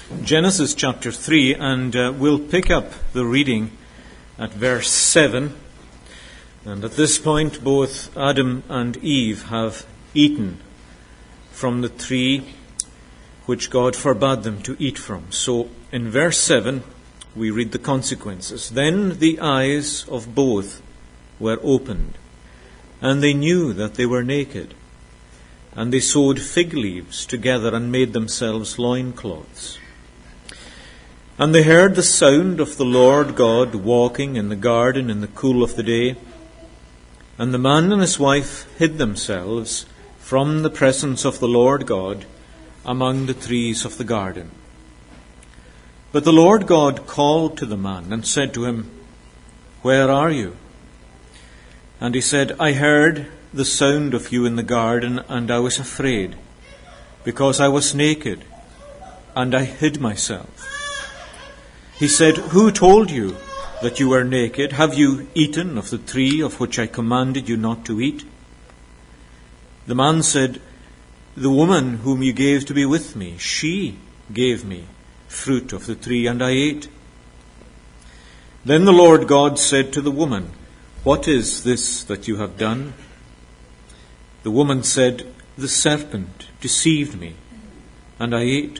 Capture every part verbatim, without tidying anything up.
Genesis chapter three, and uh, we'll pick up the reading at verse seven. And at this point, both Adam and Eve have eaten from the tree which God forbade them to eat from. So in verse seven, we read the consequences. Then the eyes of both were opened, and they knew that they were naked. And they sewed fig leaves together and made themselves loincloths. And they heard the sound of the Lord God walking in the garden in the cool of the day. And the man and his wife hid themselves from the presence of the Lord God among the trees of the garden. But the Lord God called to the man and said to him, "Where are you?" And he said, "I heard the sound of you in the garden, and I was afraid, because I was naked, and I hid myself." He said, "Who told you that you were naked? Have you eaten of the tree of which I commanded you not to eat?" The man said, "The woman whom you gave to be with me, she gave me fruit of the tree, and I ate." Then the Lord God said to the woman, "What is this that you have done?" The woman said, "The serpent deceived me, and I ate."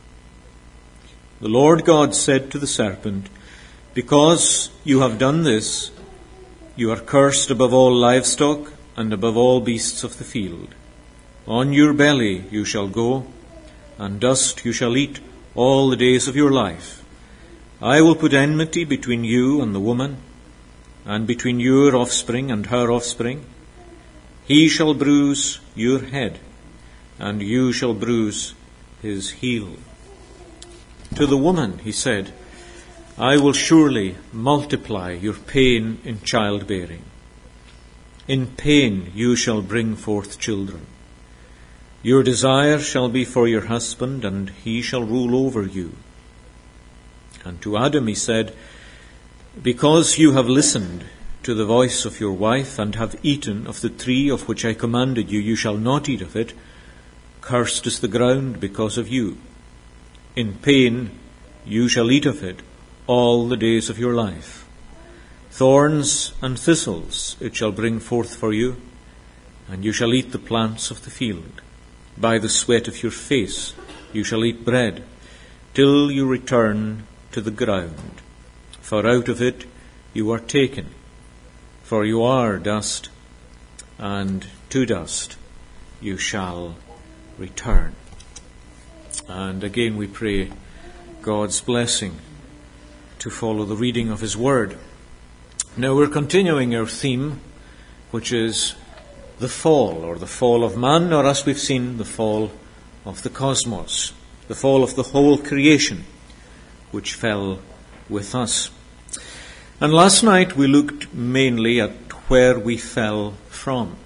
The Lord God said to the serpent, "Because you have done this, you are cursed above all livestock and above all beasts of the field. On your belly you shall go, and dust you shall eat all the days of your life. I will put enmity between you and the woman, and between your offspring and her offspring. He shall bruise your head, and you shall bruise his heel." To the woman he said, "I will surely multiply your pain in childbearing. In pain you shall bring forth children. Your desire shall be for your husband, and he shall rule over you." And to Adam he said, "Because you have listened to the voice of your wife, and have eaten of the tree of which I commanded you, you shall not eat of it. Cursed is the ground because of you. In pain you shall eat of it all the days of your life. Thorns and thistles it shall bring forth for you, and you shall eat the plants of the field. By the sweat of your face you shall eat bread, till you return to the ground. For out of it you are taken, for you are dust, and to dust you shall return." And again we pray God's blessing to follow the reading of His Word. Now we're continuing our theme, which is the fall, or the fall of man, or as we've seen, the fall of the cosmos, the fall of the whole creation, which fell with us. And last night we looked mainly at where we fell from.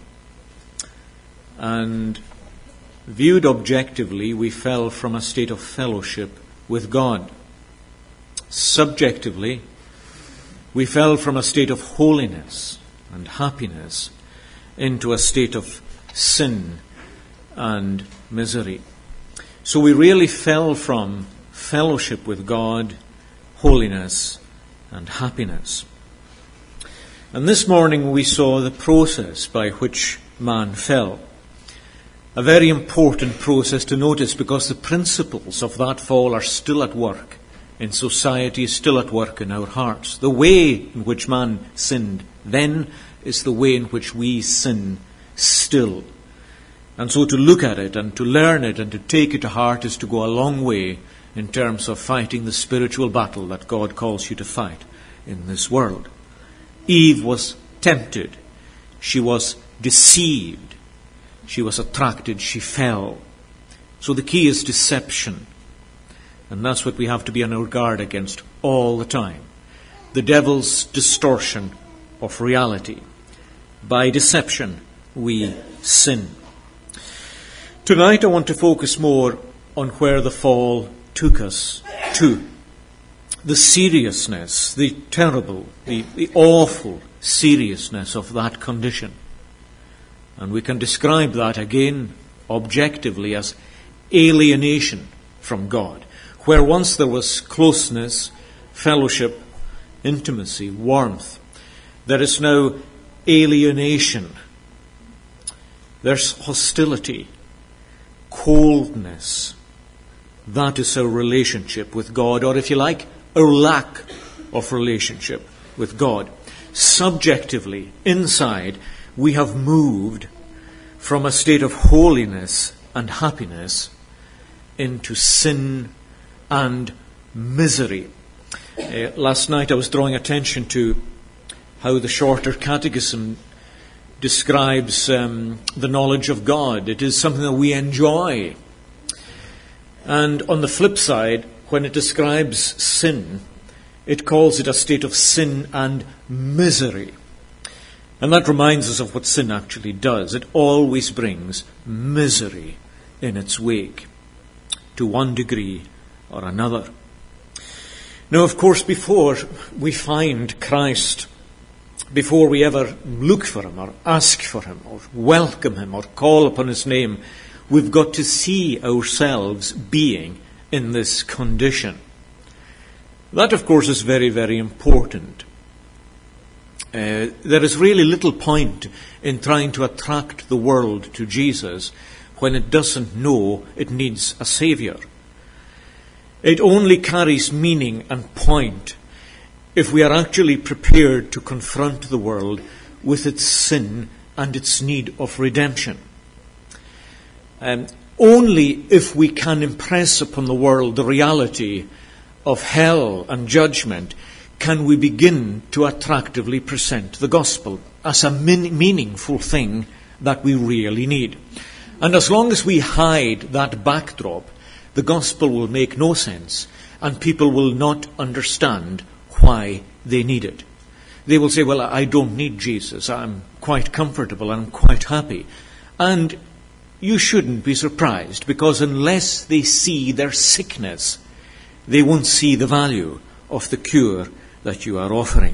And viewed objectively, we fell from a state of fellowship with God. Subjectively, we fell from a state of holiness and happiness into a state of sin and misery. So we really fell from fellowship with God, holiness, and happiness. And this morning we saw the process by which man fell. A very important process to notice, because the principles of that fall are still at work in society, is still at work in our hearts. The way in which man sinned then is the way in which we sin still. And so to look at it and to learn it and to take it to heart is to go a long way in terms of fighting the spiritual battle that God calls you to fight in this world. Eve was tempted. She was deceived. She was attracted. She fell. So the key is deception. And that's what we have to be on our guard against all the time. The devil's distortion of reality. By deception, we sin. Tonight I want to focus more on where the fall took us to. The seriousness, the terrible, the, the awful seriousness of that condition. And we can describe that again objectively as alienation from God. Where once there was closeness, fellowship, intimacy, warmth, there is now alienation. There's hostility, coldness. That is our relationship with God, or if you like, our lack of relationship with God. Subjectively, inside, we have moved from a state of holiness and happiness into sin and misery. Uh, last night I was drawing attention to how the Shorter Catechism describes um, the knowledge of God. It is something that we enjoy. And on the flip side, when it describes sin, it calls it a state of sin and misery. And that reminds us of what sin actually does. It always brings misery in its wake, to one degree or another. Now, of course, before we find Christ, before we ever look for him or ask for him or welcome him or call upon his name, we've got to see ourselves being in this condition. That, of course, is very, very important. Uh, there is really little point in trying to attract the world to Jesus when it doesn't know it needs a Saviour. It only carries meaning and point if we are actually prepared to confront the world with its sin and its need of redemption. Um, only if we can impress upon the world the reality of hell and judgment can we begin to attractively present the gospel as a min- meaningful thing that we really need. And as long as we hide that backdrop, the gospel will make no sense, and people will not understand why they need it. They will say, well, I don't need Jesus. I'm quite comfortable and I'm quite happy. And you shouldn't be surprised, because unless they see their sickness, they won't see the value of the cure that you are offering.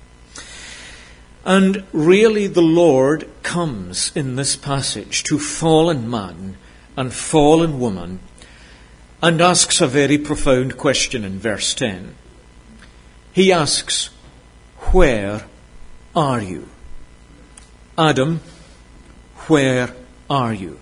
And really the Lord comes in this passage to fallen man and fallen woman and asks a very profound question in verse ten. He asks, where are you? Adam, where are you?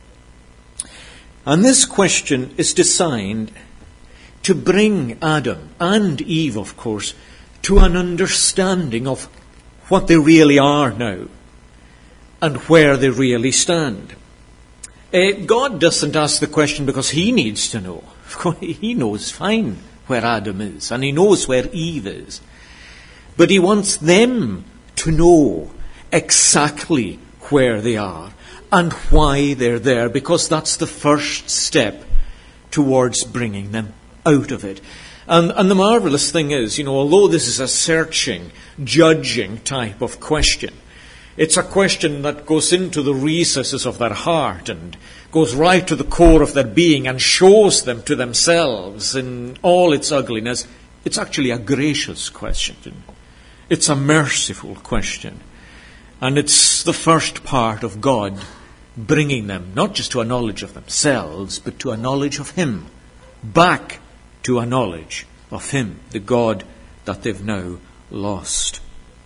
And this question is designed to bring Adam and Eve, of course, to an understanding of what they really are now and where they really stand. Uh, God doesn't ask the question because he needs to know. Of course, he knows fine where Adam is, and he knows where Eve is. But he wants them to know exactly where they are and why they're there, because that's the first step towards bringing them out of it. And, and the marvelous thing is, you know, although this is a searching, judging type of question, it's a question that goes into the recesses of their heart and goes right to the core of their being and shows them to themselves in all its ugliness. It's actually a gracious question. It's a merciful question. And it's the first part of God bringing them not just to a knowledge of themselves, but to a knowledge of him, back to a knowledge of him, the God that they've now lost.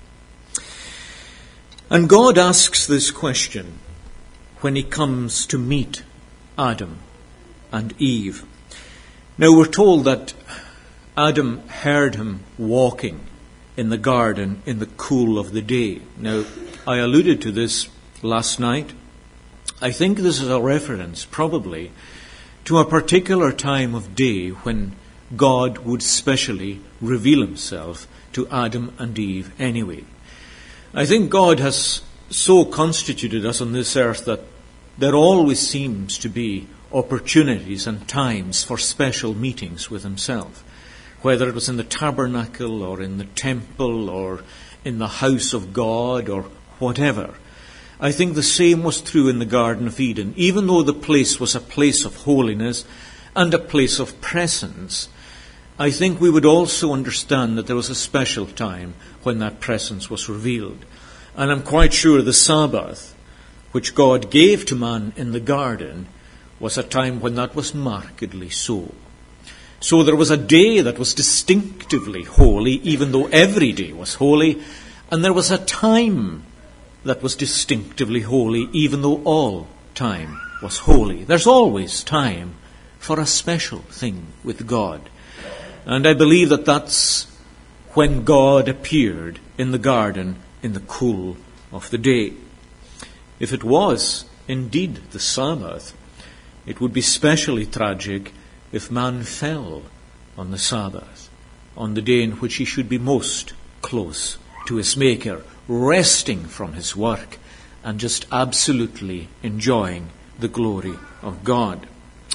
And God asks this question when he comes to meet Adam and Eve. Now we're told that Adam heard him walking in the garden in the cool of the day. Now, I alluded to this last night. I think this is a reference, probably, to a particular time of day when God would specially reveal himself to Adam and Eve anyway. I think God has so constituted us on this earth that there always seems to be opportunities and times for special meetings with himself, whether it was in the tabernacle or in the temple or in the house of God or whatever. I think the same was true in the Garden of Eden. Even though the place was a place of holiness and a place of presence, I think we would also understand that there was a special time when that presence was revealed. And I'm quite sure the Sabbath, which God gave to man in the garden, was a time when that was markedly so. So there was a day that was distinctively holy, even though every day was holy, and there was a time that was distinctively holy, even though all time was holy. There's always time for a special thing with God. And I believe that that's when God appeared in the garden in the cool of the day. If it was indeed the Sabbath, it would be specially tragic if man fell on the Sabbath, on the day in which he should be most close to his Maker, resting from his work and just absolutely enjoying the glory of God.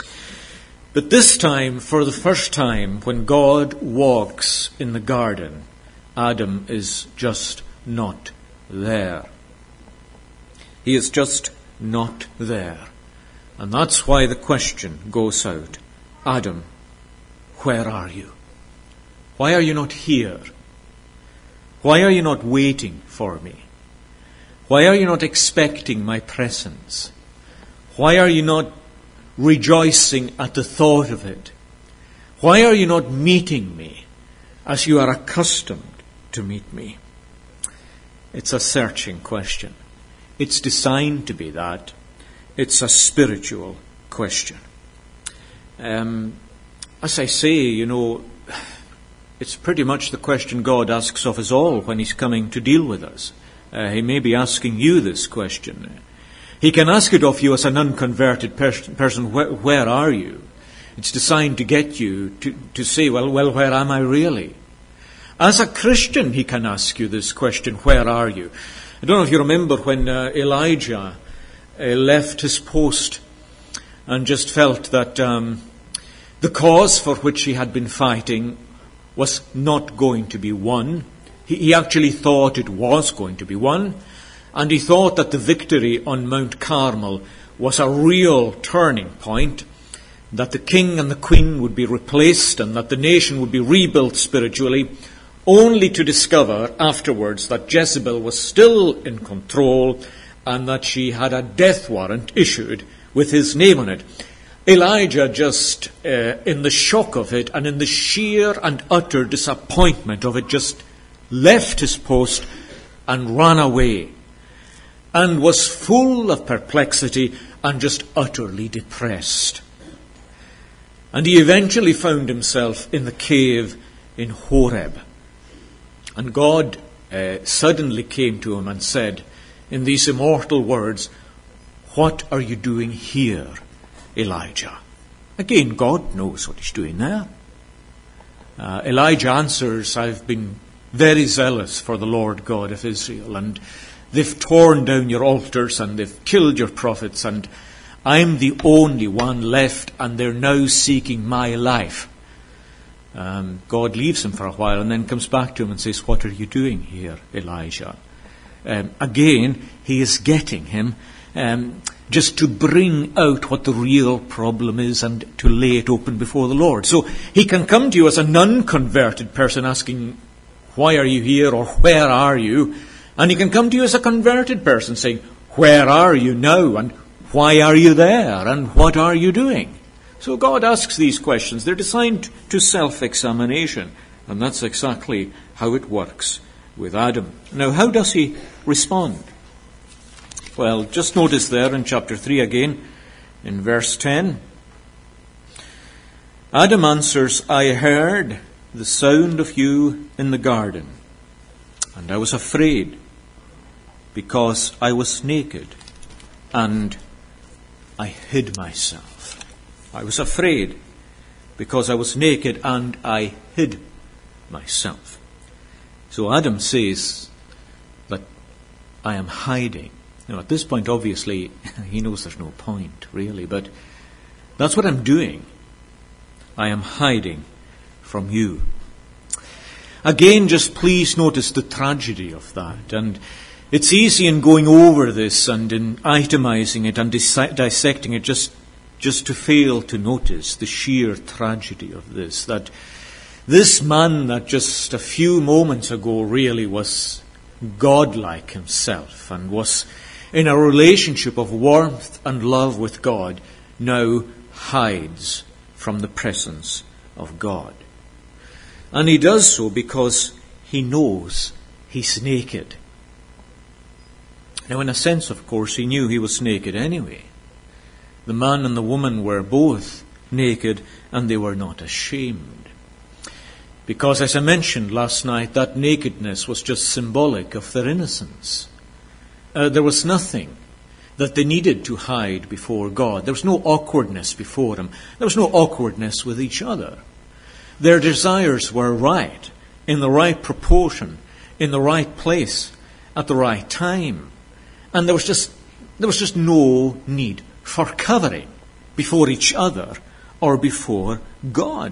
But this time, for the first time, when God walks in the garden, Adam is just not there. He is just not there. And that's why the question goes out, Adam, where are you? Why are you not here? Why are you not waiting for me? Why are you not expecting my presence? Why are you not rejoicing at the thought of it? Why are you not meeting me as you are accustomed to meet me? It's a searching question. It's designed to be that. It's a spiritual question. Um, as I say, you know, it's pretty much the question God asks of us all when he's coming to deal with us. Uh, he may be asking you this question. He can ask it of you as an unconverted pers- person, where, where are you? It's designed to get you to, to say, well, well, where am I really? As a Christian, he can ask you this question, where are you? I don't know if you remember when uh, Elijah uh, left his post and just felt that um, the cause for which he had been fighting was not going to be won. He, he actually thought it was going to be won. And he thought that the victory on Mount Carmel was a real turning point, that the king and the queen would be replaced and that the nation would be rebuilt spiritually, only to discover afterwards that Jezebel was still in control and that she had a death warrant issued with his name on it. Elijah just, uh, in the shock of it and in the sheer and utter disappointment of it, just left his post and ran away, and was full of perplexity and just utterly depressed. And he eventually found himself in the cave in Horeb. And God uh, suddenly came to him and said, in these immortal words, "What are you doing here, Elijah?" Again, God knows what he's doing there. Uh, Elijah answers, "I've been very zealous for the Lord God of Israel, and they've torn down your altars and they've killed your prophets, and I'm the only one left, and they're now seeking my life." Um, God leaves him for a while and then comes back to him and says, "What are you doing here, Elijah?" Um, again, he is getting him um, just to bring out what the real problem is and to lay it open before the Lord. So he can come to you as an unconverted person asking, "Why are you here?" or "Where are you?" And he can come to you as a converted person saying, "Where are you now? And why are you there? And what are you doing?" So God asks these questions. They're designed to self-examination. And that's exactly how it works with Adam. Now, how does he respond? Well, just notice there in chapter three again, in verse ten. Adam answers, "I heard the sound of you in the garden, and I was afraid, because I was naked, and I hid myself." I was afraid, because I was naked, and I hid myself. So Adam says that I am hiding. Now, at this point, obviously, he knows there's no point, really, but that's what I'm doing. I am hiding from you. Again, just please notice the tragedy of that. And it's easy in going over this and in itemizing it and dis- dissecting it just, just to fail to notice the sheer tragedy of this. That this man that just a few moments ago really was godlike himself and was in a relationship of warmth and love with God, now hides from the presence of God. And he does so because he knows he's naked. Now, in a sense, of course, he knew he was naked anyway. The man and the woman were both naked, and they were not ashamed. Because, as I mentioned last night, that nakedness was just symbolic of their innocence. Uh, there was nothing that they needed to hide before God. There was no awkwardness before Him. There was no awkwardness with each other. Their desires were right, in the right proportion, in the right place, at the right time. And there was just there was just no need for covering before each other or before God.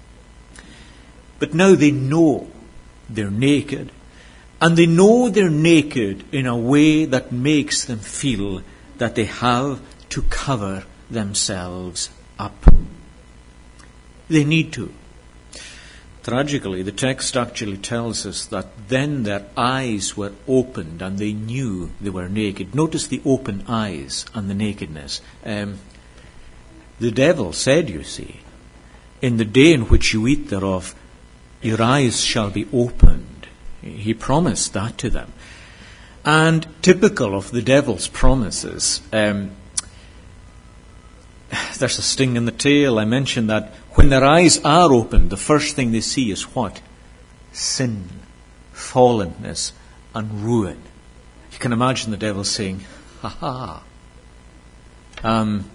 But now they know they're naked, and they know they're naked in a way that makes them feel that they have to cover themselves up. They need to. Tragically, the text actually tells us that then their eyes were opened and they knew they were naked. Notice the open eyes and the nakedness. Um, the devil said, you see, in the day in which you eat thereof, your eyes shall be opened. He promised that to them. And typical of the devil's promises, um, there's a sting in the tail. I mentioned that when their eyes are opened, the first thing they see is what? Sin, fallenness, and ruin. You can imagine the devil saying, ha ha. Um,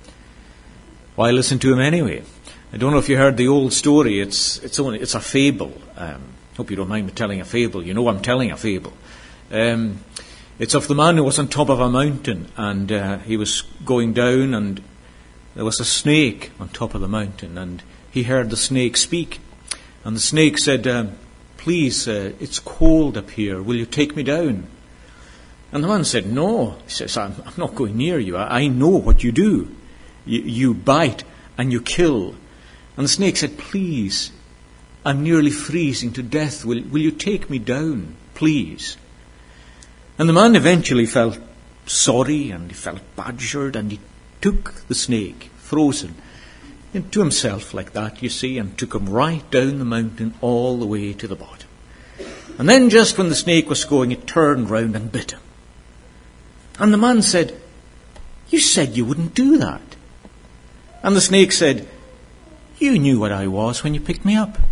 why listen to him anyway? I don't know if you heard the old story. It's it's only it's a fable. Um, hope you don't mind me telling a fable. You know I'm telling a fable. Um, it's of the man who was on top of a mountain, and uh, he was going down, and there was a snake on top of the mountain, and he heard the snake speak. And the snake said, um, please, uh, it's cold up here. Will you take me down? And the man said, no. He says, I'm, I'm not going near you. I, I know what you do. You, you bite and you kill. And the snake said, please, I'm nearly freezing to death. Will, will you take me down, please? And the man eventually felt sorry, and he felt badgered, and he took the snake, frozen, into himself like that, you see, and took him right down the mountain all the way to the bottom. And then just when the snake was going, it turned round and bit him. And the man said, you said you wouldn't do that. And the snake said, you knew what I was when you picked me up.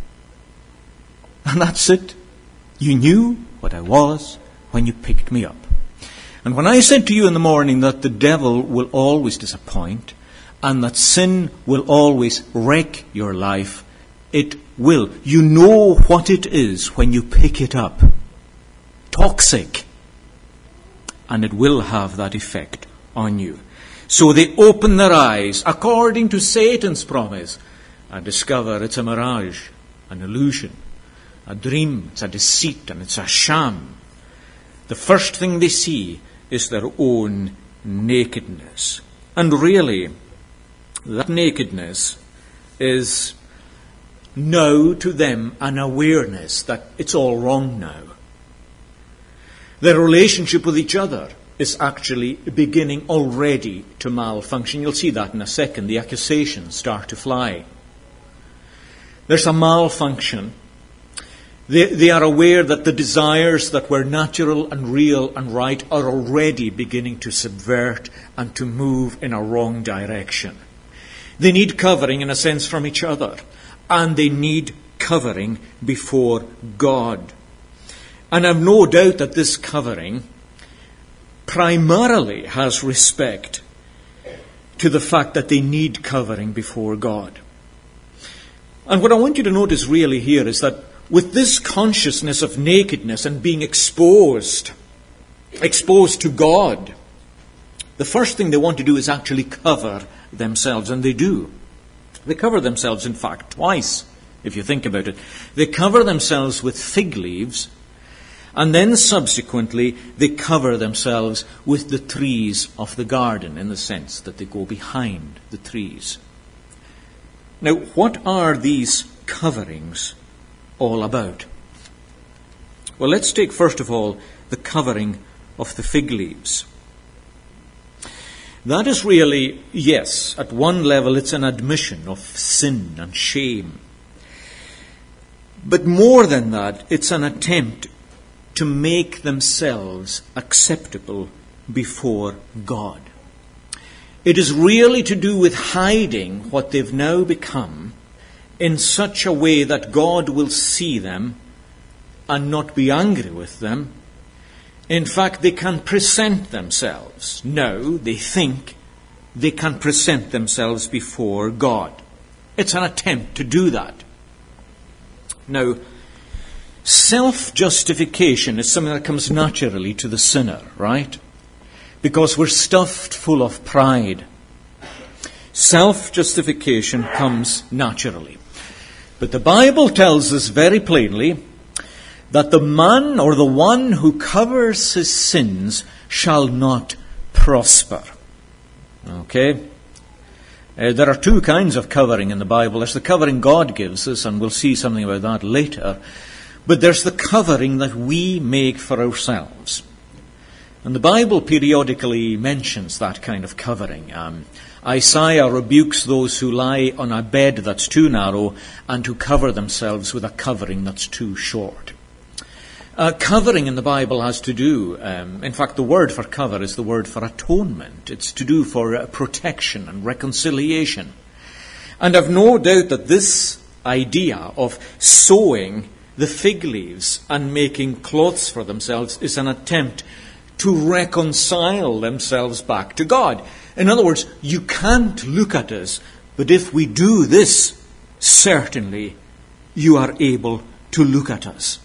And that's it. You knew what I was when you picked me up. And when I said to you in the morning that the devil will always disappoint and that sin will always wreck your life, it will. You know what it is when you pick it up. Toxic. And it will have that effect on you. So they open their eyes according to Satan's promise and discover it's a mirage, an illusion, a dream, it's a deceit, and it's a sham. The first thing they see is their own nakedness. And really, that nakedness is now to them an awareness that it's all wrong now. Their relationship with each other is actually beginning already to malfunction. You'll see that in a second. The accusations start to fly. There's a malfunction. They, they are aware that the desires that were natural and real and right are already beginning to subvert and to move in a wrong direction. They need covering, in a sense, from each other. And they need covering before God. And I've no doubt that this covering primarily has respect to the fact that they need covering before God. And what I want you to notice really here is that with this consciousness of nakedness and being exposed, exposed to God, the first thing they want to do is actually cover themselves, and they do. They cover themselves, in fact, twice, if you think about it. They cover themselves with fig leaves, and then subsequently they cover themselves with the trees of the garden, in the sense that they go behind the trees. Now, what are these coverings all about? Well, let's take first of all the covering of the fig leaves. That is really, yes, at one level it's an admission of sin and shame But more than that, it's an attempt to make themselves acceptable before God. It is really to do with hiding what they've now become in such a way that God will see them and not be angry with them. In fact, they can present themselves. Now, they think they can present themselves before God. It's an attempt to do that. Now, self-justification is something that comes naturally to the sinner, right? Because we're stuffed full of pride. Self-justification comes naturally. But the Bible tells us very plainly that the man or the one who covers his sins shall not prosper. Okay? Uh, there are two kinds of covering in the Bible. There's the covering God gives us, and we'll see something about that later. But there's the covering that we make for ourselves. And the Bible periodically mentions that kind of covering. Um, Isaiah rebukes those who lie on a bed that's too narrow and who cover themselves with a covering that's too short. Uh, covering in the Bible has to do, um, in fact, the word for cover is the word for atonement. It's to do for uh, protection and reconciliation. And I've no doubt that this idea of sewing the fig leaves and making cloths for themselves is an attempt to reconcile themselves back to God. In other words, you can't look at us, but if we do this, certainly you are able to look at us.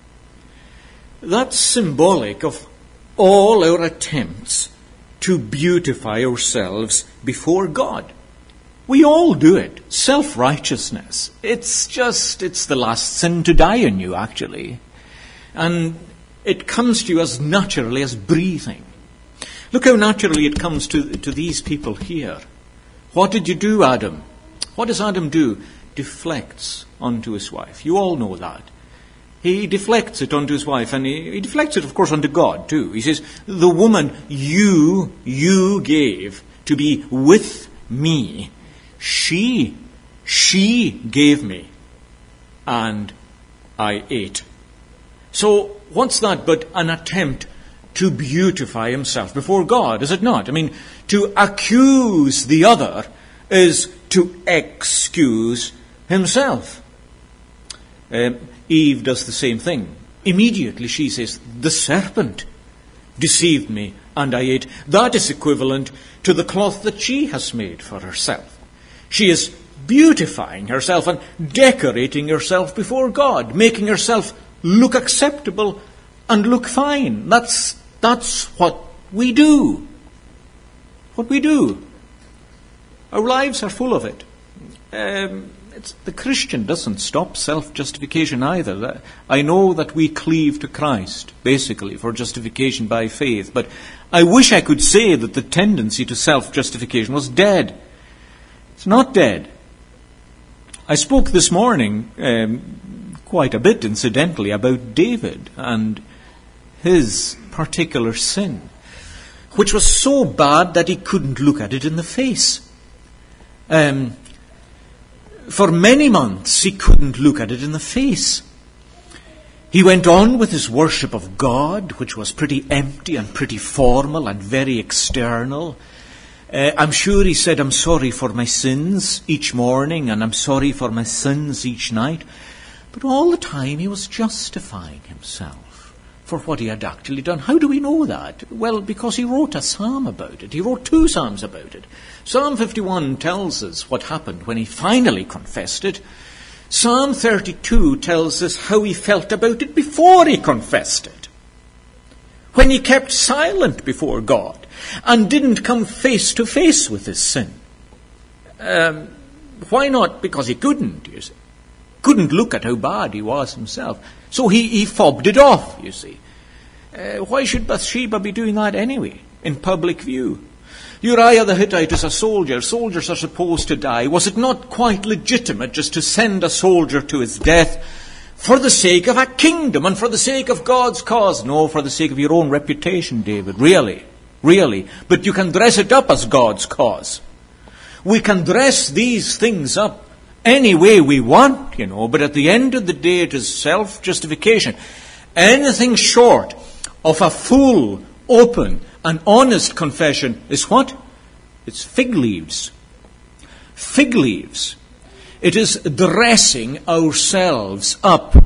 That's symbolic of all our attempts to beautify ourselves before God. We all do it. Self-righteousness. It's just, it's the last sin to die in you, actually. And it comes to you as naturally as breathing. Look how naturally it comes to, to these people here. What did you do, Adam? What does Adam do? Deflects onto his wife. You all know that. He deflects it onto his wife, and he, he deflects it, of course, onto God, too. He says, the woman you, you gave to be with me, she, she gave me, and I ate. So, what's that but an attempt to beautify himself before God, is it not? I mean, to accuse the other is to excuse himself. Um, Eve does the same thing. Immediately she says, the serpent deceived me and I ate. That is equivalent to the cloth that she has made for herself. She is beautifying herself and decorating herself before God, making herself look acceptable and look fine. That's, that's what we do. What we do. Our lives are full of it. Um, it's, the Christian doesn't stop self-justification either. I know that we cleave to Christ, basically, for justification by faith. But I wish I could say that the tendency to self-justification was dead. It's not dead. I spoke this morning um, quite a bit, incidentally, about David and his particular sin, which was so bad that he couldn't look at it in the face. Um, for many months, he couldn't look at it in the face. He went on with his worship of God, which was pretty empty and pretty formal and very external. Uh, I'm sure he said, I'm sorry for my sins each morning and I'm sorry for my sins each night. But all the time he was justifying himself for what he had actually done. How do we know that? Well, because he wrote a psalm about it. He wrote two psalms about it. Psalm fifty-one tells us what happened when he finally confessed it. Psalm thirty-two tells us how he felt about it before he confessed it. When he kept silent before God and didn't come face to face with his sin. Um, why not? Because he couldn't, you see. Couldn't look at how bad he was himself. So he, he fobbed it off, you see. Uh, why should Bathsheba be doing that anyway, in public view? Uriah the Hittite is a soldier. Soldiers are supposed to die. Was it not quite legitimate just to send a soldier to his death for the sake of a kingdom and for the sake of God's cause? No, for the sake of your own reputation, David. Really, really. But you can dress it up as God's cause. We can dress these things up any way we want, you know, but at the end of the day it is self-justification. Anything short of a full, open, and honest confession is what? It's fig leaves. Fig leaves. It is dressing ourselves up.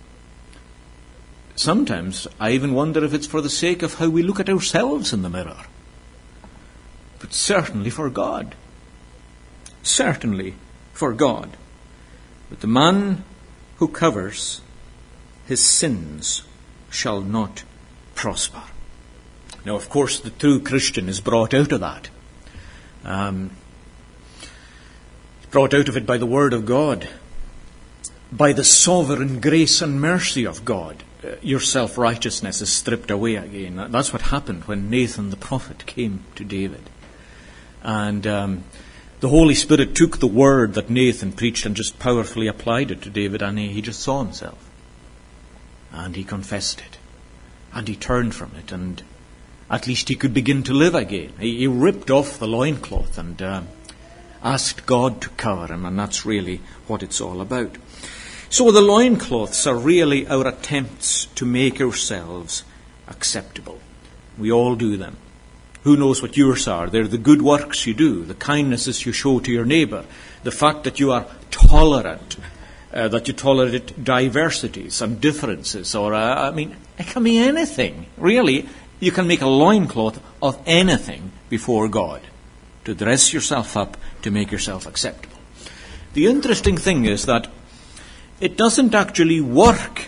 Sometimes I even wonder if it's for the sake of how we look at ourselves in the mirror. But certainly for God. Certainly for God. But the man who covers his sins shall not prosper. Now, of course, the true Christian is brought out of that. Um, brought out of it by the Word of God, by the sovereign grace and mercy of God. Uh, your self-righteousness is stripped away again. That's what happened when Nathan the prophet came to David. And um, the Holy Spirit took the word that Nathan preached and just powerfully applied it to David, and he, he just saw himself. And he confessed it. And he turned from it, and at least he could begin to live again. He, he ripped off the loincloth and uh, asked God to cover him, and that's really what it's all about. So the loincloths are really our attempts to make ourselves acceptable. We all do them. Who knows what yours are? They're the good works you do, the kindnesses you show to your neighbour, the fact that you are tolerant, uh, that you tolerate diversities and differences, or, uh, I mean, it can be anything. Really, you can make a loincloth of anything before God, to dress yourself up, to make yourself acceptable. The interesting thing is that it doesn't actually work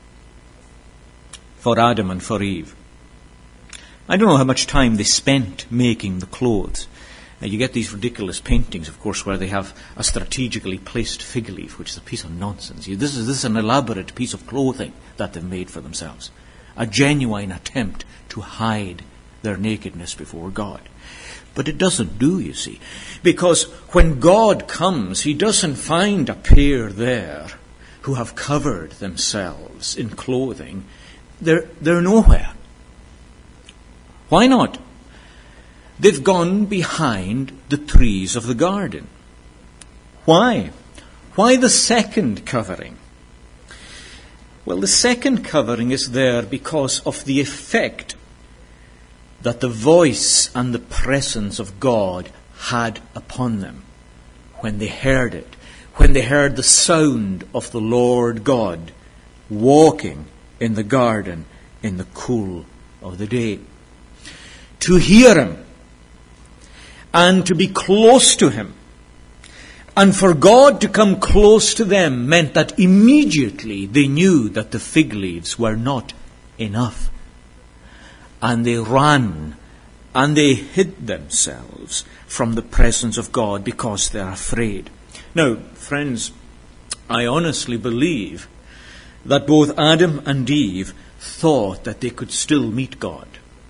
for Adam and for Eve. I don't know how much time they spent making the clothes. Now, you get these ridiculous paintings, of course, where they have a strategically placed fig leaf, which is a piece of nonsense. This is, this is an elaborate piece of clothing that they've made for themselves. A genuine attempt to hide their nakedness before God. But it doesn't do, you see. Because when God comes, he doesn't find a pair there who have covered themselves in clothing. They're, they're nowhere. Why not? They've gone behind the trees of the garden. Why? Why the second covering? Well, the second covering is there because of the effect that the voice and the presence of God had upon them when they heard it, when they heard the sound of the Lord God walking in the garden in the cool of the day. To hear him and to be close to him, and for God to come close to them meant that immediately they knew that the fig leaves were not enough. And they ran and they hid themselves from the presence of God because they're afraid. Now, friends, I honestly believe that both Adam and Eve thought that they could still meet God.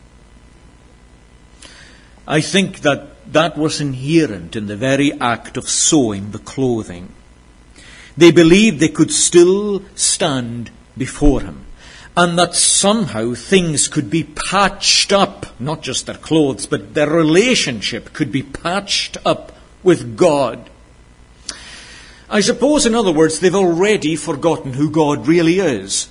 I think that that was inherent in the very act of sewing the clothing. They believed they could still stand before him, and that somehow things could be patched up, not just their clothes, but their relationship could be patched up with God. I suppose, in other words, they've already forgotten who God really is.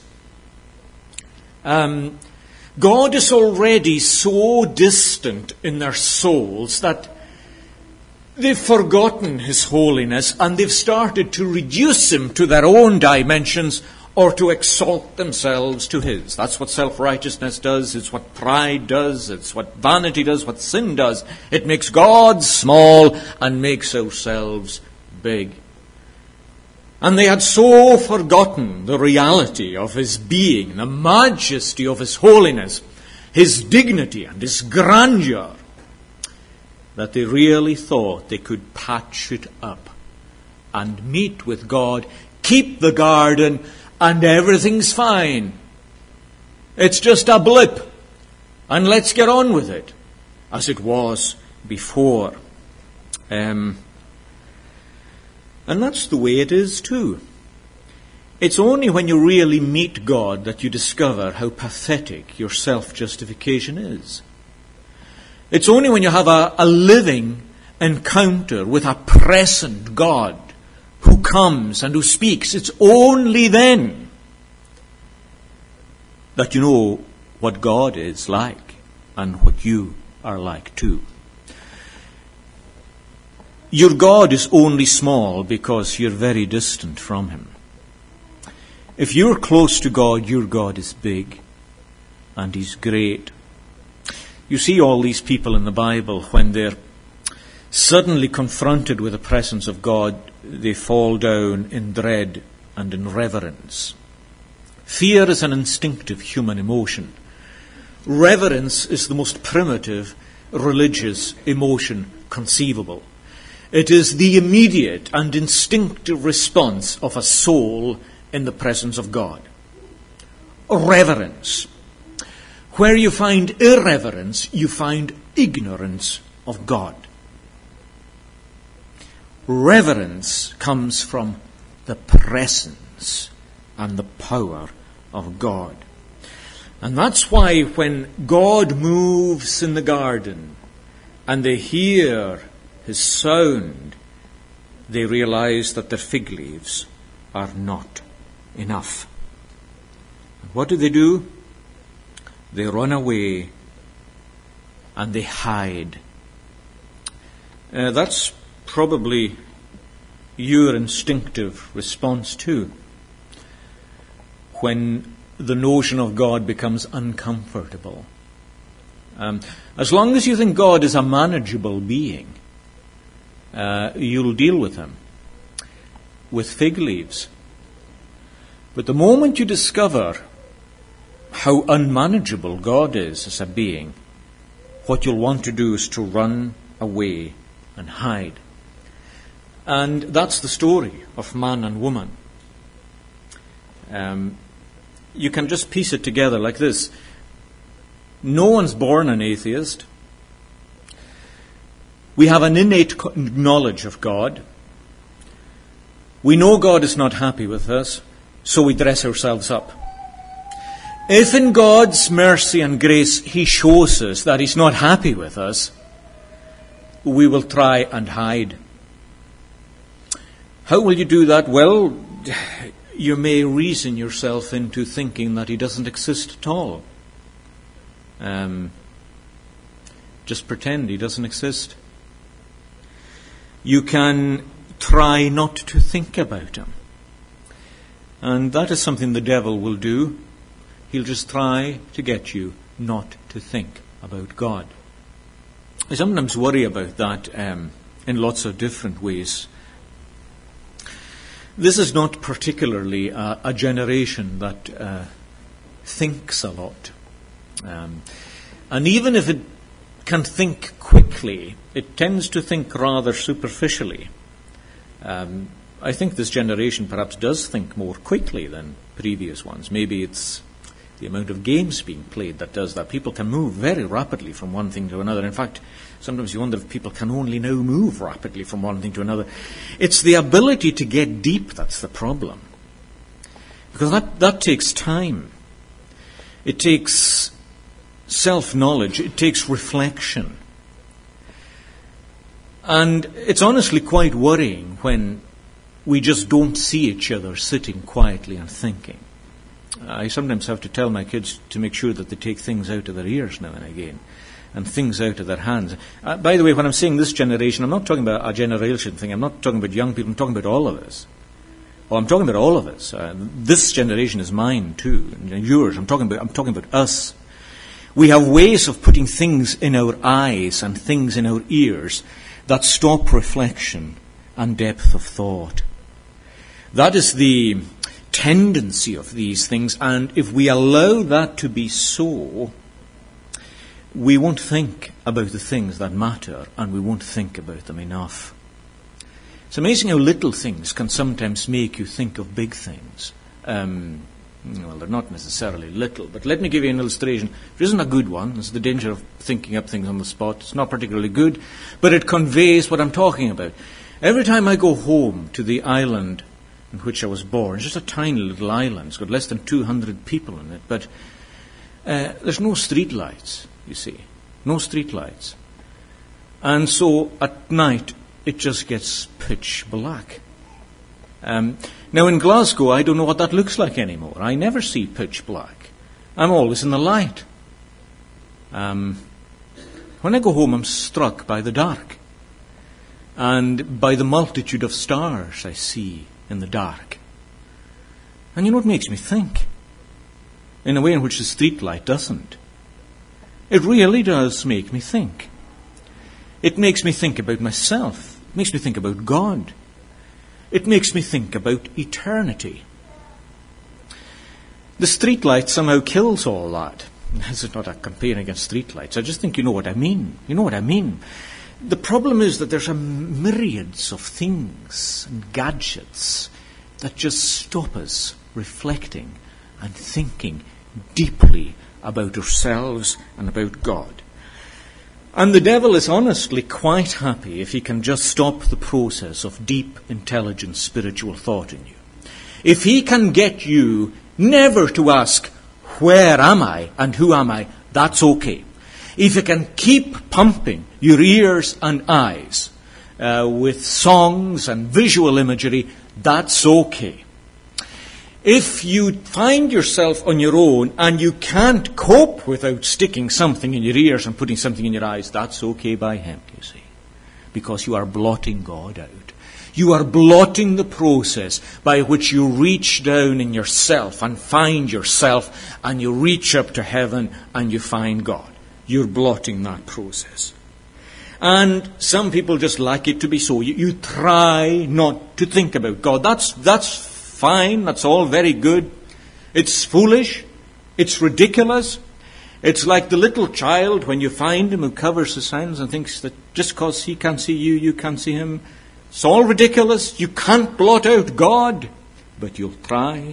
Um, God is already so distant in their souls that they've forgotten his holiness, and they've started to reduce him to their own dimensions or to exalt themselves to his. That's what self-righteousness does. It's what pride does. It's what vanity does, what sin does. It makes God small and makes ourselves big. And they had so forgotten the reality of his being, the majesty of his holiness, his dignity and his grandeur, that they really thought they could patch it up and meet with God, keep the garden, and everything's fine. It's just a blip, and let's get on with it, as it was before. Um... And that's the way it is too. It's only when you really meet God that you discover how pathetic your self-justification is. It's only when you have a, a living encounter with a present God who comes and who speaks, it's only then that you know what God is like and what you are like too. Your God is only small because you're very distant from him. If you're close to God, your God is big and he's great. You see all these people in the Bible, when they're suddenly confronted with the presence of God, they fall down in dread and in reverence. Fear is an instinctive human emotion. Reverence is the most primitive religious emotion conceivable. It is the immediate and instinctive response of a soul in the presence of God. Reverence. Where you find irreverence, you find ignorance of God. Reverence comes from the presence and the power of God. And that's why when God moves in the garden and they hear his sound, they realize that their fig leaves are not enough. And what do they do? They run away and they hide. Uh, that's probably your instinctive response too, when the notion of God becomes uncomfortable. Um, as long as you think God is a manageable being, uh, you'll deal with him with fig leaves. But the moment you discover how unmanageable God is as a being, what you'll want to do is to run away and hide. And that's the story of man and woman. Um, you can just piece it together like this. No one's born an atheist. We have an innate knowledge of God. We know God is not happy with us, so we dress ourselves up. If in God's mercy and grace he shows us that he's not happy with us, we will try and hide. How will you do that? Well, you may reason yourself into thinking that he doesn't exist at all. Um, just pretend he doesn't exist. You can try not to think about him. And that is something the devil will do. He'll just try to get you not to think about God. I sometimes worry about that um, in lots of different ways. This is not particularly a, a generation that uh, thinks a lot. Um, and even if it can think quickly, it tends to think rather superficially. Um, I think this generation perhaps does think more quickly than previous ones. Maybe it's the amount of games being played that does that. People can move very rapidly from one thing to another. In fact, sometimes you wonder if people can only now move rapidly from one thing to another. It's the ability to get deep that's the problem. Because that, that takes time. It takes self-knowledge. It takes reflection. And it's honestly quite worrying when we just don't see each other sitting quietly and thinking. I sometimes have to tell my kids to make sure that they take things out of their ears now and again, and things out of their hands. Uh, by the way, when I'm saying this generation, I'm not talking about a generation thing. I'm not talking about young people. I'm talking about all of us. Well, I'm talking about all of us. Uh, this generation is mine too, and yours. I'm talking about. I'm talking about us. We have ways of putting things in our eyes and things in our ears that stop reflection and depth of thought. That is the tendency of these things, and if we allow that to be so, we won't think about the things that matter, and we won't think about them enough. It's amazing how little things can sometimes make you think of big things. Um, well, they're not necessarily little, but let me give you an illustration. It isn't a good one. It's the danger of thinking up things on the spot. It's not particularly good, but it conveys what I'm talking about. Every time I go home to the island in which I was born, it's just a tiny little island. It's got less than two hundred people in it, but uh, there's no street lights, you see. No street lights. And so at night, it just gets pitch black. Um, now in Glasgow, I don't know what that looks like anymore. I never see pitch black. I'm always in the light. Um, when I go home, I'm struck by the dark and by the multitude of stars I see in the dark. And you know, it makes me think in a way in which the street light doesn't. It really does make me think. It makes me think about myself. It makes me think about God. It makes me think about eternity. The street light somehow kills all that. This is not a campaign against streetlights. I just think you know what I mean. You know what I mean. The problem is that there's a myriads of things and gadgets that just stop us reflecting and thinking deeply about ourselves and about God. And the devil is honestly quite happy if he can just stop the process of deep, intelligent, spiritual thought in you. If he can get you never to ask, where am I and who am I, that's okay. If you can keep pumping your ears and eyes uh, with songs and visual imagery, that's okay. If you find yourself on your own and you can't cope without sticking something in your ears and putting something in your eyes, that's okay by him, you see. Because you are blotting God out. You are blotting the process by which you reach down in yourself and find yourself, and you reach up to heaven and you find God. You're blotting that process. And some people just like it to be so. You, you try not to think about God. That's, that's fine. That's all very good. It's foolish. It's ridiculous. It's like the little child when you find him who covers his hands and thinks that just because he can't see you, you can't see him. It's all ridiculous. You can't blot out God. But you'll try.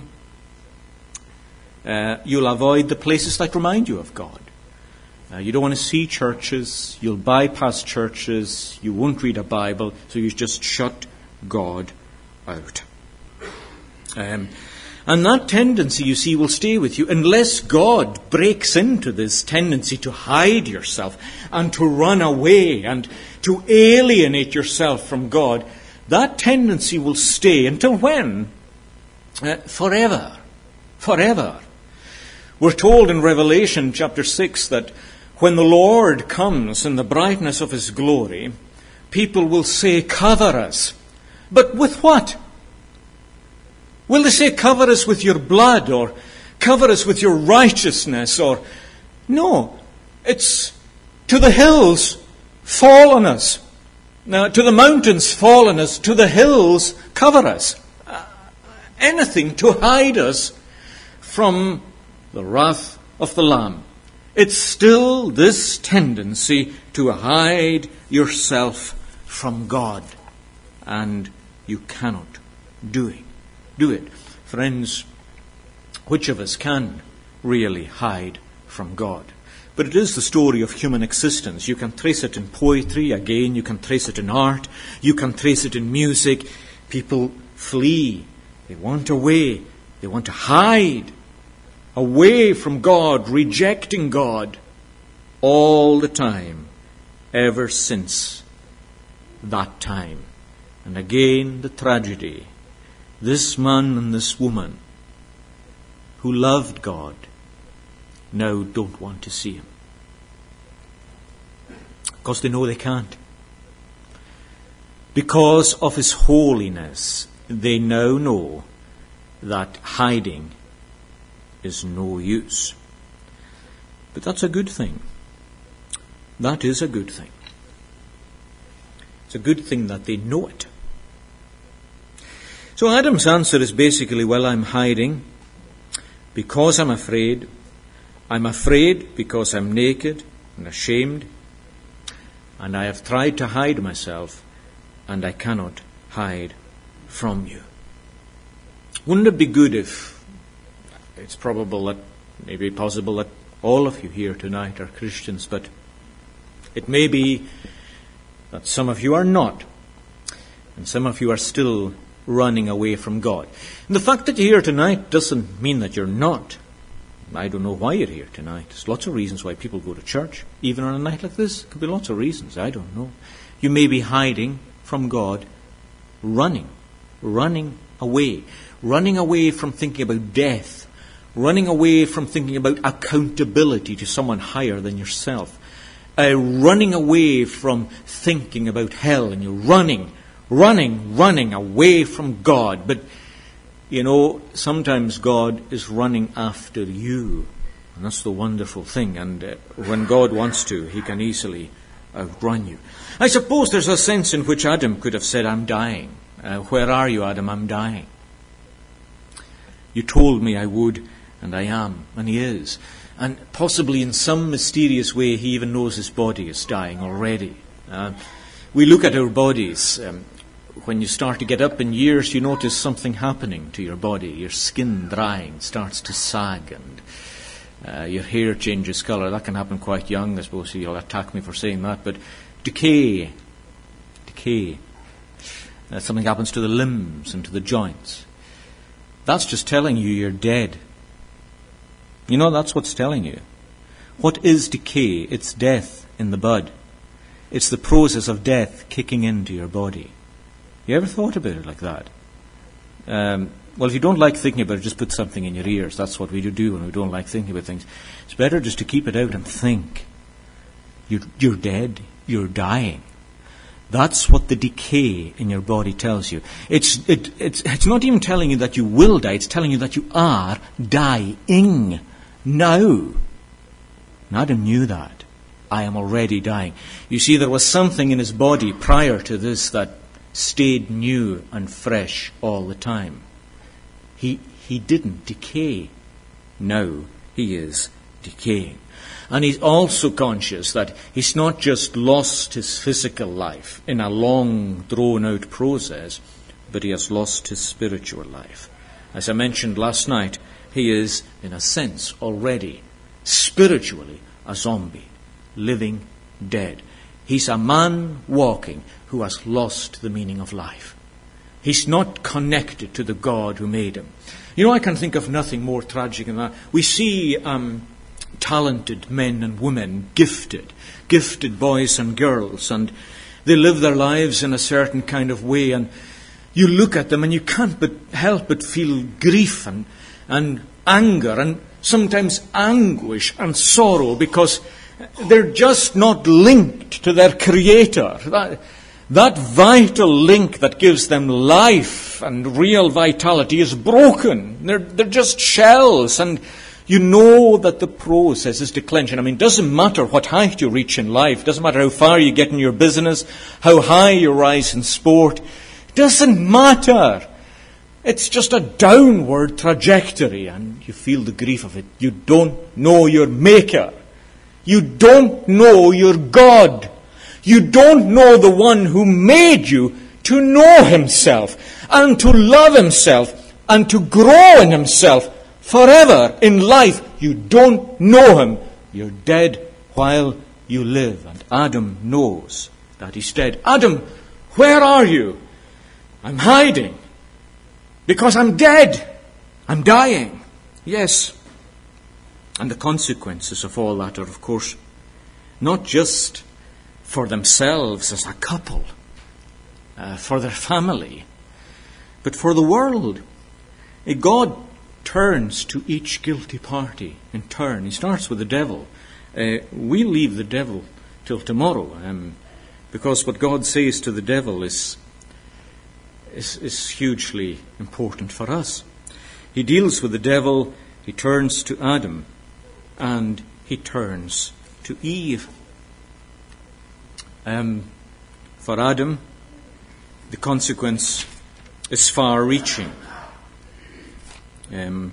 Uh, you'll avoid the places that remind you of God. Uh, you don't want to see churches. You'll bypass churches. You won't read a Bible. So you just shut God out. Um, and that tendency, you see, will stay with you unless God breaks into this tendency to hide yourself and to run away and to alienate yourself from God. That tendency will stay until when? Uh, forever. Forever. We're told in Revelation chapter six that when the Lord comes in the brightness of his glory, people will say, cover us. But with what? Will they say, cover us with your blood, or cover us with your righteousness, or... No, it's to the hills, fall on us. Now, to the mountains, fall on us. To the hills, cover us. Uh, anything to hide us from the wrath of the Lamb. It's still this tendency to hide yourself from God. And you cannot do it. Do it. Friends, which of us can really hide from God? But it is the story of human existence. You can trace it in poetry, again, you can trace it in art, you can trace it in music. People flee. They want away. They want to hide away from God, rejecting God all the time, ever since that time. And again, the tragedy. This man and this woman who loved God now don't want to see him. Because they know they can't. Because of his holiness, they now know that hiding is no use. But that's a good thing. That is a good thing. It's a good thing that they know it. So Adam's answer is basically, well, I'm hiding because I'm afraid. I'm afraid because I'm naked and ashamed. And I have tried to hide myself, and I cannot hide from you. Wouldn't it be good if, it's probable that, maybe possible that all of you here tonight are Christians, but it may be that some of you are not, and some of you are still running away from God. And the fact that you're here tonight doesn't mean that you're not. I don't know why you're here tonight. There's lots of reasons why people go to church, even on a night like this. There could be lots of reasons. I don't know. You may be hiding from God, running, running away. Running away from thinking about death. Running away from thinking about accountability to someone higher than yourself. Uh, running away from thinking about hell, and you're running, running, running away from God. But, you know, sometimes God is running after you. And that's the wonderful thing. And uh, when God wants to, he can easily outrun you. I suppose there's a sense in which Adam could have said, I'm dying. Uh, where are you, Adam? I'm dying. You told me I would, and I am. And he is. And possibly in some mysterious way, he even knows his body is dying already. Uh, we look at our bodies. Um, when you start to get up in years, you notice something happening to your body. Your skin drying, starts to sag, and uh, your hair changes colour. That can happen quite young. I suppose you'll attack me for saying that. But decay. Decay. Uh, something happens to the limbs and to the joints. That's just telling you you're dead. You know, that's what's telling you. What is decay? It's death in the bud. It's the process of death kicking into your body. You ever thought about it like that? Um, well, if you don't like thinking about it, just put something in your ears. That's what we do when we don't like thinking about things. It's better just to keep it out and think. You're, you're dead. You're dying. That's what the decay in your body tells you. It's, it, it's, it's not even telling you that you will die. It's telling you that you are dying now. And Adam knew that. I am already dying. You see, there was something in his body prior to this that stayed new and fresh all the time. He, he didn't decay. Now he is decaying. And he's also conscious that he's not just lost his physical life in a long, drawn-out process, but he has lost his spiritual life. As I mentioned last night, he is, in a sense, already, spiritually, a zombie, living dead. He's a man walking who has lost the meaning of life. He's not connected to the God who made him. You know, I can think of nothing more tragic than that. We see um, talented men and women, gifted, gifted boys and girls, and they live their lives in a certain kind of way, and you look at them and you can't but help but feel grief and, and anger and sometimes anguish and sorrow because they're just not linked to their Creator. That, that vital link that gives them life and real vitality is broken. They're, they're just shells, and you know that the process is declension. I mean, it doesn't matter what height you reach in life. It doesn't matter how far you get in your business, how high you rise in sport. It doesn't matter. It's just a downward trajectory, and you feel the grief of it. You don't know your Maker. You don't know your God. You don't know the one who made you to know Himself and to love Himself and to grow in Himself forever in life. You don't know Him. You're dead while you live. And Adam knows that he's dead. Adam, where are you? I'm hiding because I'm dead. I'm dying. Yes. And the consequences of all that are, of course, not just for themselves as a couple, uh, for their family, but for the world. God turns to each guilty party in turn. He starts with the devil. Uh, we leave the devil till tomorrow, um, because what God says to the devil is, is, is hugely important for us. He deals with the devil, he turns to Adam, and he turns to Eve. Um, for Adam, the consequence is far-reaching. Um,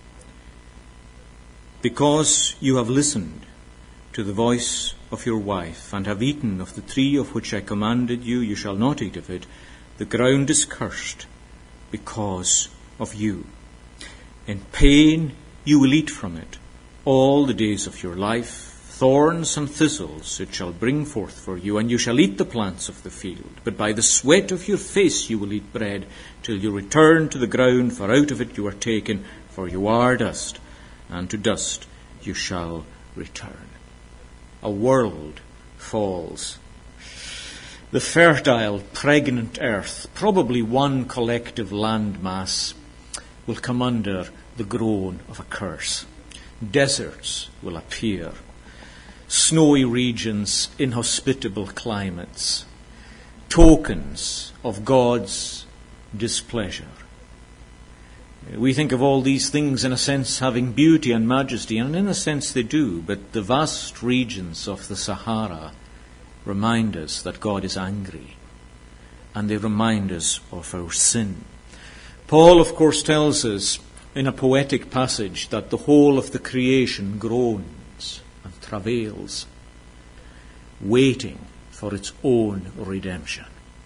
because you have listened to the voice of your wife, and have eaten of the tree of which I commanded you, you shall not eat of it. The ground is cursed because of you. In pain you will eat from it all the days of your life. Thorns and thistles it shall bring forth for you, and you shall eat the plants of the field. But by the sweat of your face you will eat bread, till you return to the ground, for out of it you are taken, for you are dust, and to dust you shall return. A world falls. the fertile, pregnant earth, probably one collective landmass, will come under the groan of a curse. Deserts will appear, snowy regions, inhospitable climates, tokens of God's displeasure. We think of all these things in a sense having beauty and majesty, and in a sense they do, but the vast regions of the Sahara remind us that God is angry, and they remind us of our sin. Paul, of course, tells us in a poetic passage that the whole of the creation groans and travails, waiting for its own redemption.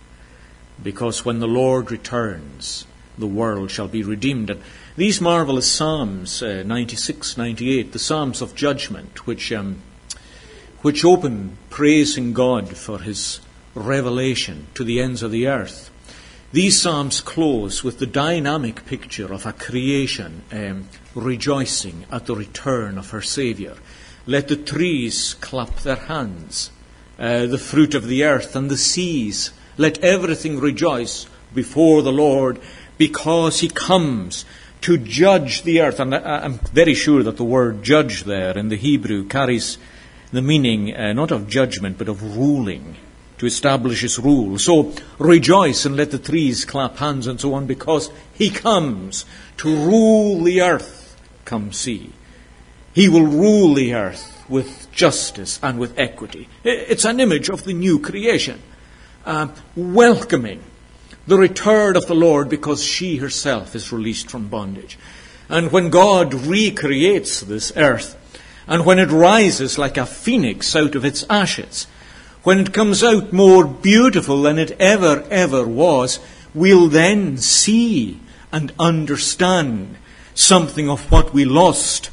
Because when the Lord returns, the world shall be redeemed. And these marvelous Psalms, uh, ninety-six, ninety-eight, the Psalms of judgment, which um, which open praising God for his revelation to the ends of the earth. These Psalms close with the dynamic picture of a creation um, rejoicing at the return of her Saviour. Let the trees clap their hands, uh, the fruit of the earth and the seas. Let everything rejoice before the Lord, because he comes to judge the earth. And I, I'm very sure that the word judge there in the Hebrew carries the meaning uh, not of judgment but of ruling, to establish his rule. So rejoice and let the trees clap hands and so on, because he comes to rule the earth. Come see. He will rule the earth with justice and with equity. It's an image of the new creation, uh, welcoming the return of the Lord, because she herself is released from bondage. And when God recreates this earth, and when it rises like a phoenix out of its ashes, when it comes out more beautiful than it ever, ever was, we'll then see and understand something of what we lost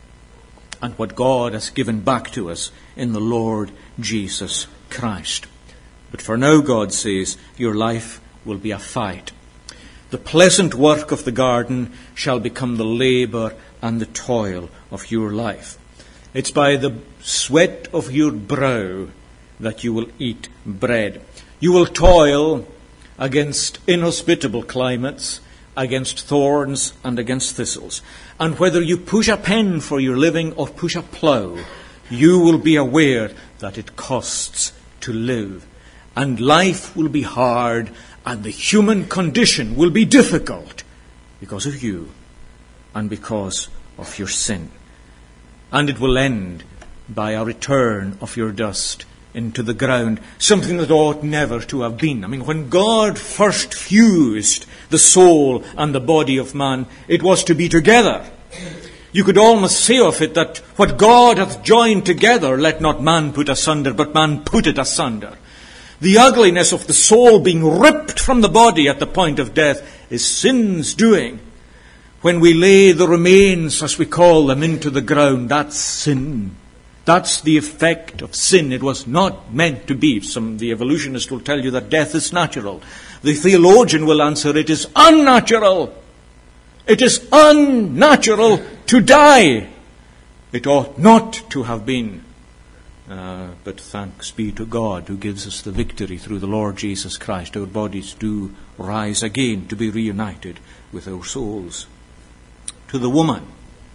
and what God has given back to us in the Lord Jesus Christ. But for now, God says, your life will be a fight. The pleasant work of the garden shall become the labour and the toil of your life. It's by the sweat of your brow that you will eat bread. You will toil against inhospitable climates, against thorns and against thistles. And whether you push a pen for your living or push a plough, you will be aware that it costs to live. And life will be hard, and the human condition will be difficult because of you and because of your sin. And it will end by a return of your dust into the ground, something that ought never to have been. I mean, when God first fused the soul and the body of man, it was to be together. You could almost say of it that what God hath joined together, let not man put asunder, but man put it asunder. The ugliness of the soul being ripped from the body at the point of death is sin's doing. When we lay the remains, as we call them, into the ground, that's sin. That's the effect of sin. It was not meant to be. Some the evolutionist will tell you that death is natural. The theologian will answer it is unnatural. It is unnatural to die. It ought not to have been. Uh, but thanks be to God who gives us the victory through the Lord Jesus Christ. Our bodies do rise again to be reunited with our souls. To the woman,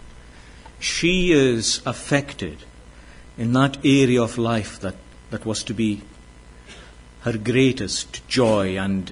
she is affected in that area of life that, that was to be her greatest joy and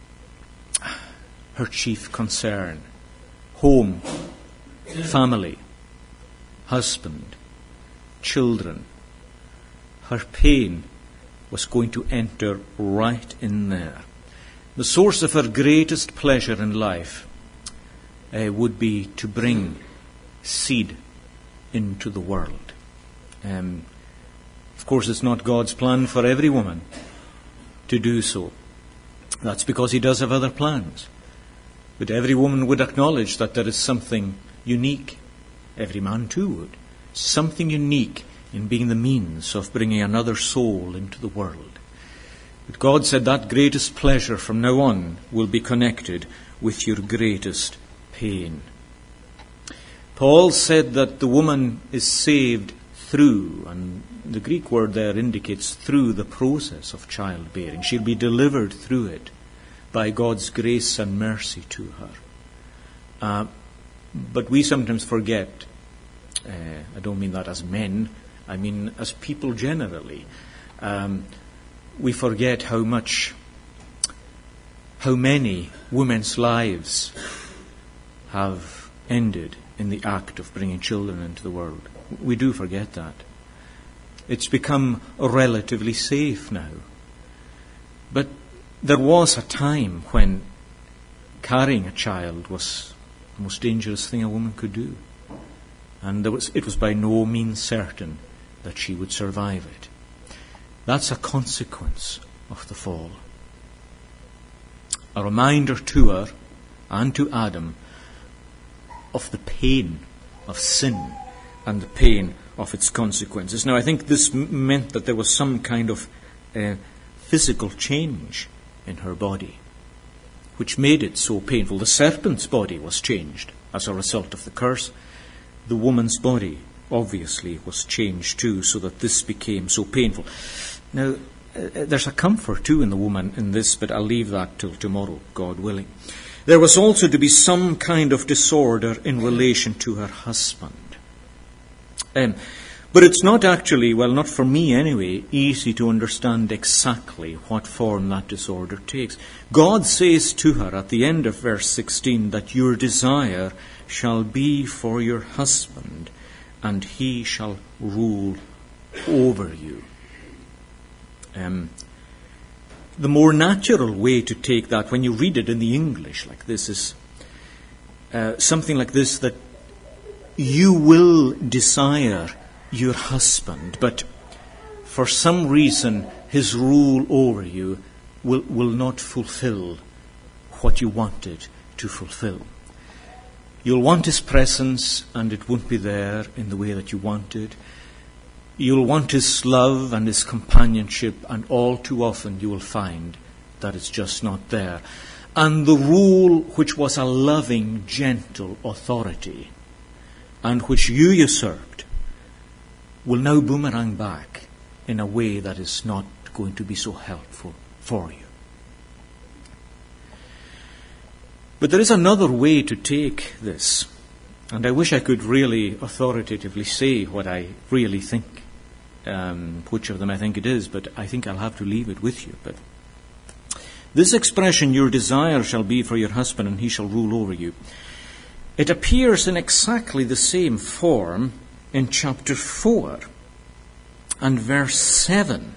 her chief concern. Home, family, husband, children. Her pain was going to enter right in there. The source of her greatest pleasure in life uh, would be to bring seed into the world. Um, of course, it's not God's plan for every woman to do so. That's because he does have other plans. But every woman would acknowledge that there is something unique. Every man too would. Something unique in being the means of bringing another soul into the world. But God said that greatest pleasure from now on will be connected with your greatest pain. Paul said that the woman is saved through, and the Greek word there indicates through the process of childbearing. She'll be delivered through it by God's grace and mercy to her. Uh, but we sometimes forget, uh, I don't mean that as men, I mean as people generally. Um, we forget how much, how many women's lives have ended in the act of bringing children into the world. We do forget that. It's become relatively safe now. But there was a time when carrying a child was the most dangerous thing a woman could do. And there was, it was by no means certain that she would survive it. That's a consequence of the fall. A reminder to her and to Adam of the pain of sin and the pain of its consequences. Now, I think this m- meant that there was some kind of uh, physical change in her body, which made it so painful. The serpent's body was changed as a result of the curse. The woman's body, obviously, was changed too, so that this became so painful. Now, uh, there's a comfort too in the woman in this, but I'll leave that till tomorrow, God willing. There was also to be some kind of disorder in relation to her husband. Um, but it's not actually, well, not for me anyway, easy to understand exactly what form that disorder takes. God says to her at the end of verse sixteen that your desire shall be for your husband, and he shall rule over you. Um, the more natural way to take that, when you read it in the English like this, is uh, something like this, that you will desire your husband, but for some reason his rule over you will, will not fulfill what you wanted to fulfill. You'll want his presence, and it won't be there in the way that you wanted. You'll want his love and his companionship, and all too often you will find that it's just not there. And the rule, which was a loving, gentle authority, and which you usurped, will now boomerang back in a way that is not going to be so helpful for you. But there is another way to take this, and I wish I could really authoritatively say what I really think, um, which of them I think it is, but I think I'll have to leave it with you. But this expression, your desire shall be for your husband and he shall rule over you, it appears in exactly the same form in chapter four and verse seven.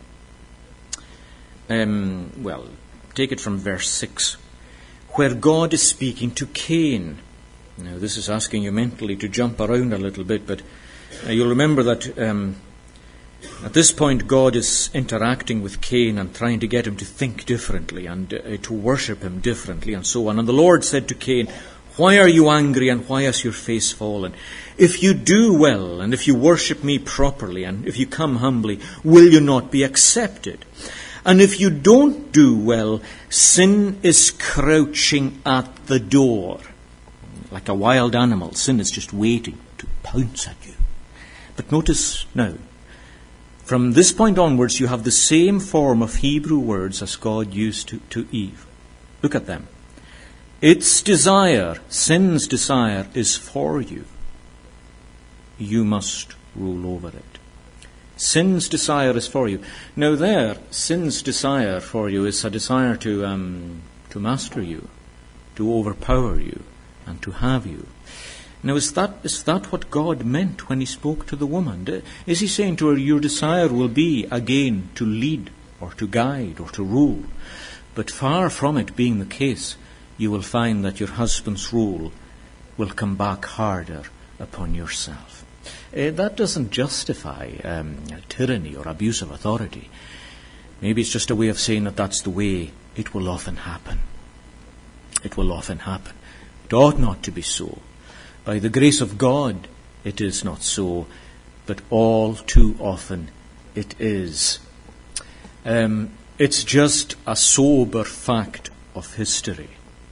Um, well, take it from verse six, where God is speaking to Cain. Now, this is asking you mentally to jump around a little bit, but uh, you'll remember that um, at this point God is interacting with Cain and trying to get him to think differently and uh, to worship him differently and so on. And the Lord said to Cain, why are you angry and why has your face fallen? If you do well and if you worship me properly and if you come humbly, will you not be accepted? And if you don't do well, sin is crouching at the door. Like a wild animal, sin is just waiting to pounce at you. But notice now, from this point onwards, you have the same form of Hebrew words as God used to, to Eve. Look at them. Its desire, sin's desire, is for you. You must rule over it. Sin's desire is for you. Now there, sin's desire for you is a desire to um, to master you, to overpower you, and to have you. Now is that is that what God meant when he spoke to the woman? Is he saying to her, your desire will be again to lead or to guide or to rule? But far from it being the case, you will find that your husband's rule will come back harder upon yourself. Uh, that doesn't justify um, tyranny or abuse of authority. Maybe it's just a way of saying that that's the way it will often happen. It will often happen. It ought not to be so. By the grace of God, it is not so, but all too often it is. Um, it's just a sober fact of history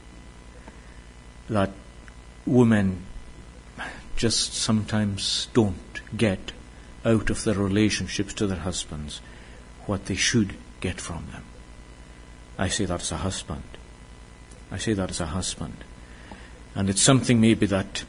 that women just sometimes don't get out of their relationships to their husbands what they should get from them. I say that as a husband. I say that as a husband. And it's something maybe that,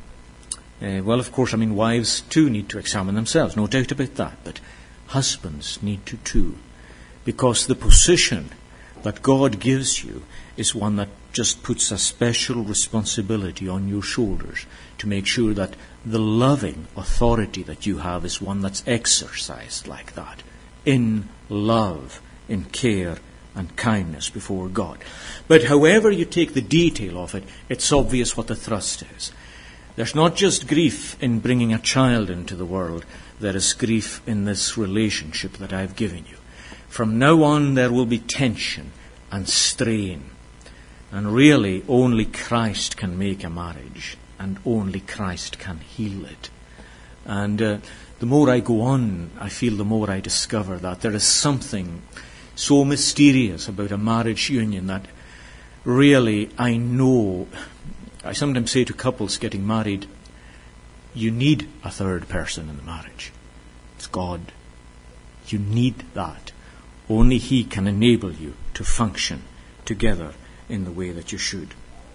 uh, well, of course, I mean, wives too need to examine themselves, no doubt about that, but husbands need to too, because the position that God gives you is one that just puts a special responsibility on your shoulders to make sure that the loving authority that you have is one that's exercised like that, in love, in care and kindness before God. But however you take the detail of it, it's obvious what the thrust is. There's not just grief in bringing a child into the world, there is grief in this relationship that I've given you. From now on there will be tension and strain. And really only Christ can make a marriage, and only Christ can heal it. And uh, the more I go on, I feel the more I discover that there is something so mysterious about a marriage union that really I know. I sometimes say to couples getting married, you need a third person in the marriage. It's God. You need that. Only He can enable you to function together in the way that you should.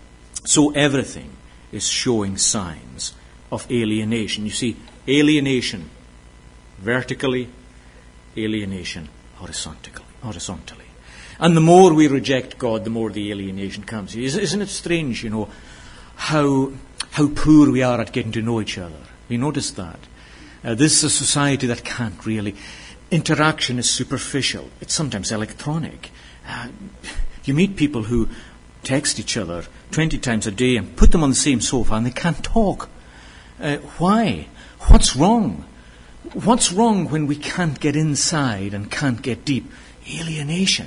So everything is showing signs of alienation. You see, alienation vertically, alienation horizontally. horizontally. And the more we reject God, the more the alienation comes. Isn't it strange, you know, how how poor we are at getting to know each other? We notice that. Uh, this is a society that can't really. Interaction is superficial. It's sometimes electronic. Uh, you meet people who text each other twenty times a day and put them on the same sofa and they can't talk. Uh, why? What's wrong? What's wrong when we can't get inside and can't get deep? Alienation,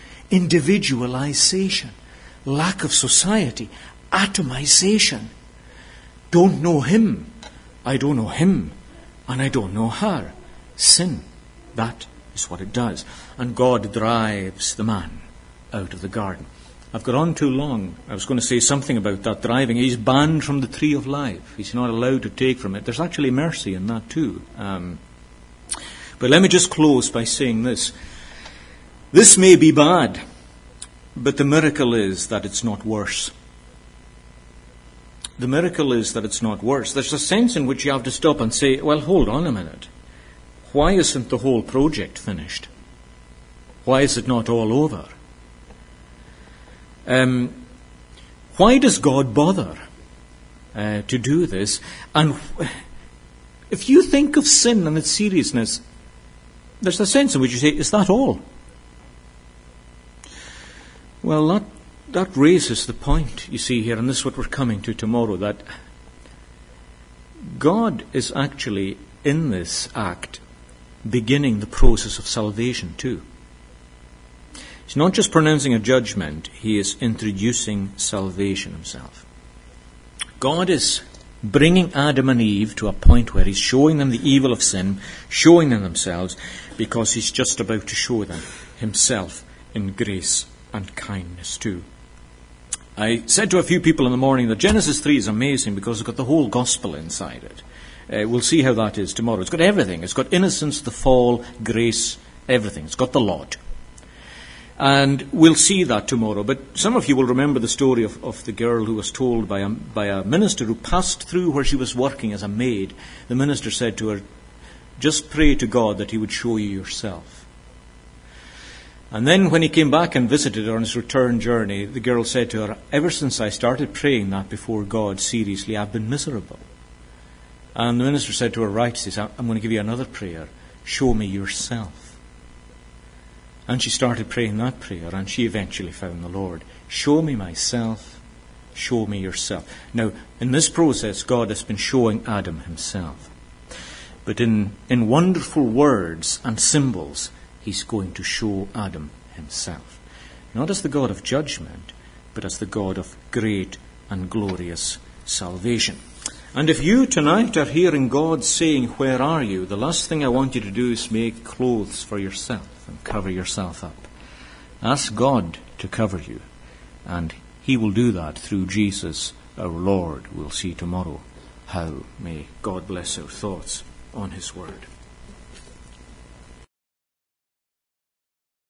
individualization, lack of society, atomization. Don't know him, I don't know him, and I don't know her. Sin, that is what it does. And God drives the man out of the garden. I've got on too long. I was going to say something about that driving. He's banned from the tree of life. He's not allowed to take from it. There's actually mercy in that too. Um, but let me just close by saying this. This may be bad, but the miracle is that it's not worse. The miracle is that it's not worse. There's a sense in which you have to stop and say, well, hold on a minute. Why isn't the whole project finished? Why is it not all over? Um, why does God bother uh, to do this? And if you think of sin and its seriousness, there's a sense in which you say, is that all? Well, that, that raises the point, you see here, and this is what we're coming to tomorrow, that God is actually, in this act, beginning the process of salvation too. He's not just pronouncing a judgment, he is introducing salvation himself. God is bringing Adam and Eve to a point where he's showing them the evil of sin, showing them themselves, because he's just about to show them himself in grace and kindness too. I said to a few people in the morning that Genesis three is amazing because it's got the whole gospel inside it. Uh, we'll see how that is tomorrow. It's got everything. It's got innocence, the fall, grace, everything. It's got the lot. And we'll see that tomorrow. But some of you will remember the story of, of the girl who was told by a, by a minister who passed through where she was working as a maid. The minister said to her, just pray to God that he would show you yourself. And then when he came back and visited her on his return journey, the girl said to her, ever since I started praying that before God seriously, I've been miserable. And the minister said to her, right, he says, I'm going to give you another prayer. Show me yourself. And she started praying that prayer, and she eventually found the Lord. Show me myself. Show me yourself. Now, in this process, God has been showing Adam himself. But in, in wonderful words and symbols, he's going to show Adam himself. Not as the God of judgment, but as the God of great and glorious salvation. And if you tonight are hearing God saying, where are you? The last thing I want you to do is make clothes for yourself and cover yourself up. Ask God to cover you. And he will do that through Jesus our Lord. We'll see tomorrow how. May God bless our thoughts on his word.